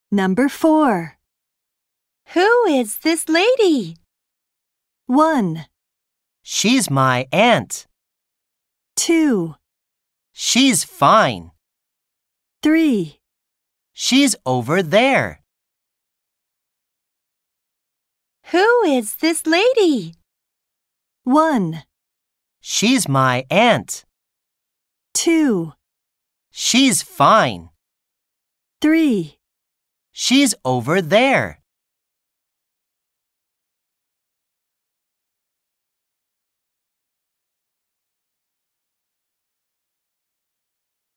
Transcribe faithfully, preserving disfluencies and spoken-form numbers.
Number four. Who is this lady? One, She's my aunt. two, She's fine. three. She's over there. Who is this lady? One, She's my aunt. two, She's fine. three. She's over there.